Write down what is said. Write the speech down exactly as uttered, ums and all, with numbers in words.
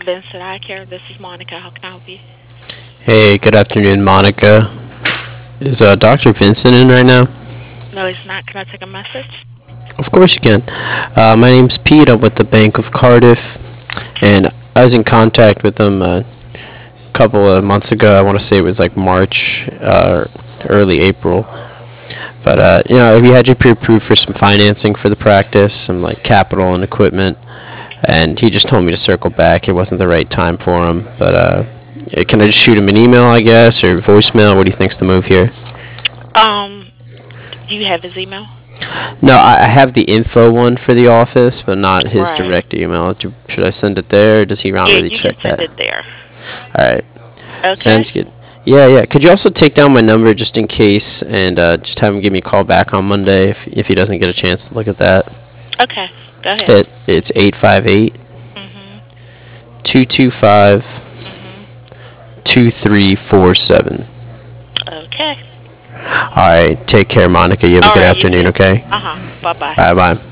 Vincent Eye Care. This is Monica. How can I help you? Hey, good afternoon, Monica. Is uh, doctor Vincent in right now? No, he's not. Can I take a message? Of course you can. Uh, my name's Pete. I'm with the Bank of Cardiff, and I was in contact with him uh, a couple of months ago. I want to say it was like March, uh, early April. But uh, you know, we had you pre-approved for some financing for the practice, some like capital and equipment, and he just told me to circle back. It wasn't the right time for him, but uh, yeah, can I just shoot him an email, I guess, or voicemail? What do you think's the move here? Um, do you have his email? No, I I have the info one for the office, but not his Right. direct email. Do- Should I send it there, or does he not Yeah, really you can check send that? it there. All right, Okay. sounds good. Yeah, yeah. Could you also take down my number just in case, and uh, just have him give me a call back on Monday if if he doesn't get a chance to look at that? Okay. Go ahead. It it's eight five eight Mhm. two two five Mhm. two three four seven. Okay. All right, take care, Monica. You have a All good right. You afternoon. too. Okay. Uh huh. Bye bye. Bye bye.